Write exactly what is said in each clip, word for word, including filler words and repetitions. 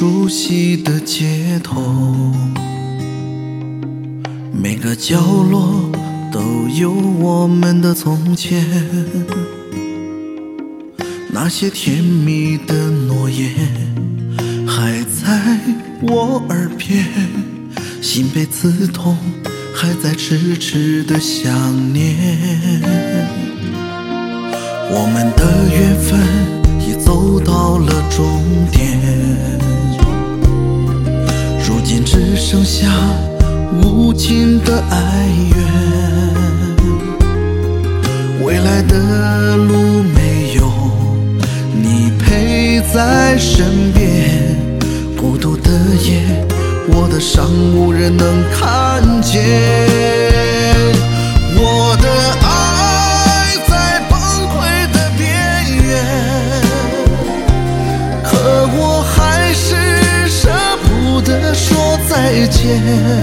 熟悉的街头，每个角落都有我们的从前，那些甜蜜的诺言还在我耳边，心被刺痛，还在痴痴的想念。我们的缘分已走到了终点，如今只剩下无尽的哀怨。未来的路没有你陪在身边，孤独的夜，我的伤无人能看见。我的爱在崩溃的边缘，可我还是舍不得说再见，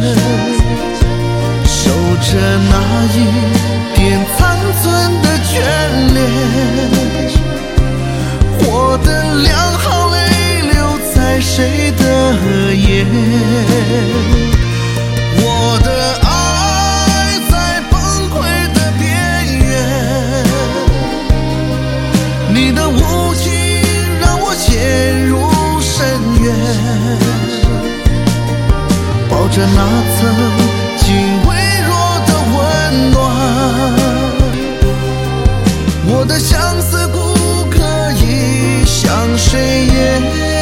守着那一点残存的眷恋，活得良好泪流在谁的眼？我的爱在崩溃的边缘，你的无情让我陷入深渊，抱着那曾经微弱的温暖，我的相思骨可以向谁言？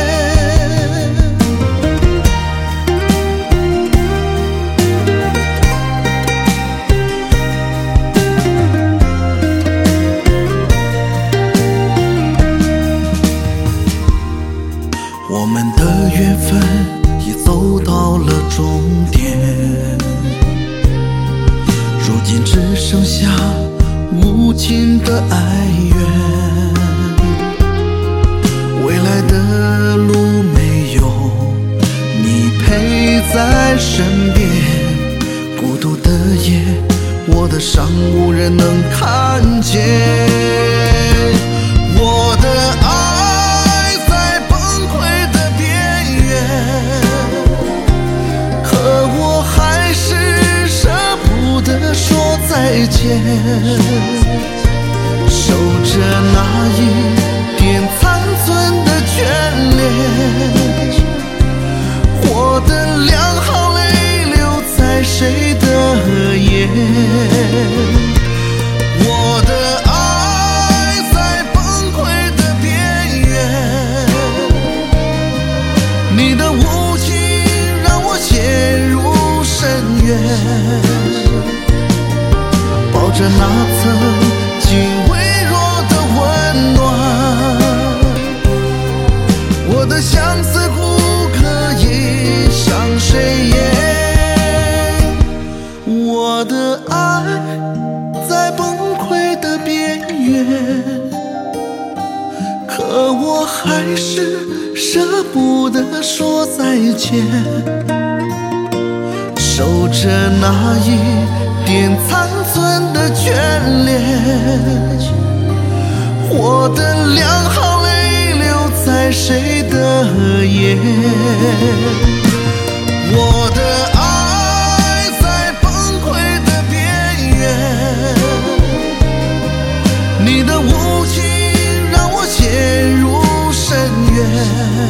我们的缘分已走到了终点，如今只剩下无尽的哀怨。未来的路没有你陪在身边，孤独的夜，我的伤无人能看见。我的爱在崩溃的边缘，可我还是舍不得说再见，守着那一点残存的眷恋，活得良好泪流在谁的眼？我的爱在崩溃的边缘，你的无情让我陷入深渊，抱着那曾经微弱的温暖，我的相思骨可以向谁言？我的爱在崩溃的边缘，可我还是舍不得说再见，守着那一点残存的眷恋，活得良好泪流在谁的眼？我的爱在崩溃的边缘，你的无情让我陷入深渊，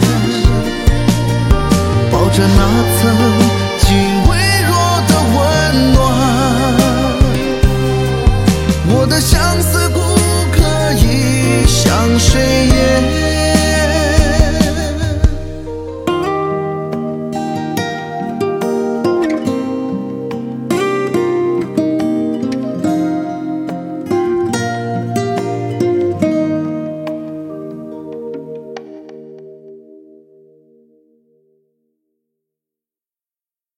抱着那曾经微弱的温暖，我的相思骨可以向谁言？